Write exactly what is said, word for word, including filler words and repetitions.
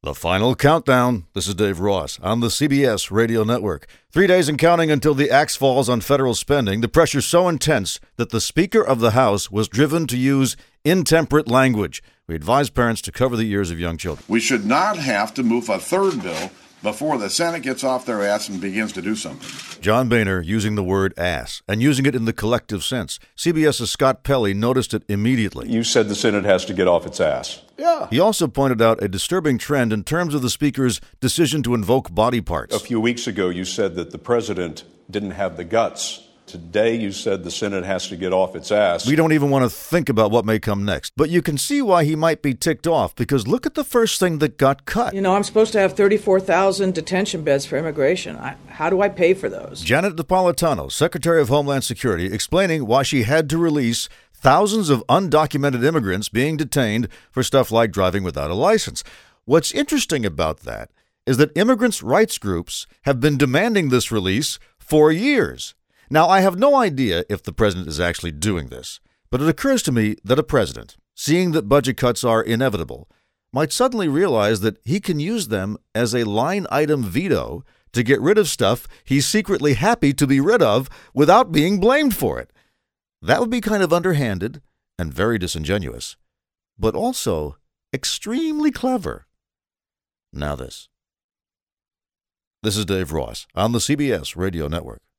The final countdown. This is Dave Ross on the C B S Radio Network. Three days and counting until the axe falls on federal spending. The pressure so intense that the Speaker of the House was driven to use intemperate language. We advise parents to cover the ears of young children. We should not have to move a third bill before the Senate gets off their ass and begins to do something. John Boehner using the word ass and using it in the collective sense. CBS's Scott Pelley noticed it immediately. You said the Senate has to get off its ass. Yeah. He also pointed out a disturbing trend in terms of the Speaker's decision to invoke body parts. A few weeks ago, you said that the president didn't have the guts. Today, you said the Senate has to get off its ass. We don't even want to think about what may come next. But you can see why he might be ticked off, because look at the first thing that got cut. You know, I'm supposed to have thirty-four thousand detention beds for immigration. I, how do I pay for those? Janet Napolitano, Secretary of Homeland Security, explaining why she had to release thousands of undocumented immigrants being detained for stuff like driving without a license. What's interesting about that is that immigrants' rights groups have been demanding this release for years. Now, I have no idea if the president is actually doing this, but it occurs to me that a president, seeing that budget cuts are inevitable, might suddenly realize that he can use them as a line item veto to get rid of stuff he's secretly happy to be rid of without being blamed for it. That would be kind of underhanded and very disingenuous, but also extremely clever. Now this. This is Dave Ross on the C B S Radio Network.